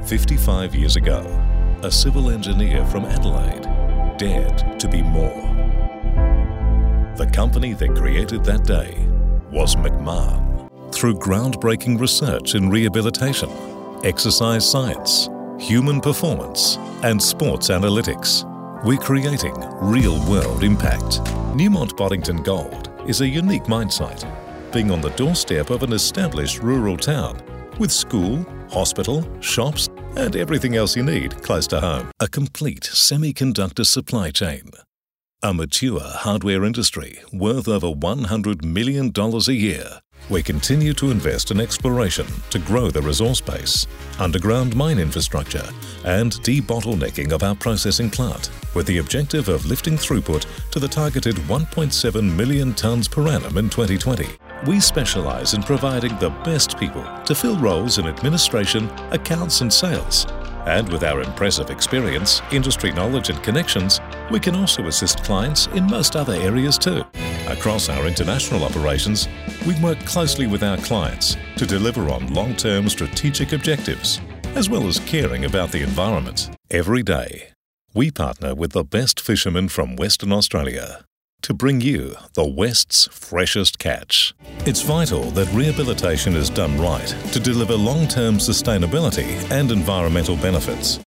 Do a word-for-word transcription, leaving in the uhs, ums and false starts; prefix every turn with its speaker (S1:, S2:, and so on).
S1: fifty-five years ago, a civil engineer from Adelaide dared to be more. The company that created that day was Macmahon. Through groundbreaking research in rehabilitation, exercise science, human performance, and sports analytics, we're creating real-world impact. Newmont Boddington Gold is a unique mine site, being on the doorstep of an established rural town with school, hospital, shops, and everything else you need close to home. A complete semiconductor supply chain. A mature hardware industry worth over one hundred million dollars a year. We continue to invest in exploration to grow the resource base, underground mine infrastructure, and debottlenecking of our processing plant, with the objective of lifting throughput to the targeted one point seven million tonnes per annum in twenty twenty. We specialise in providing the best people to fill roles in administration, accounts and sales. And with our impressive experience, industry knowledge and connections, we can also assist clients in most other areas too. Across our international operations, we work closely with our clients to deliver on long-term strategic objectives, as well as caring about the environment. Every day, we partner with the best fishermen from Western Australia to bring you the West's freshest catch. It's vital that rehabilitation is done right to deliver long-term sustainability and environmental benefits.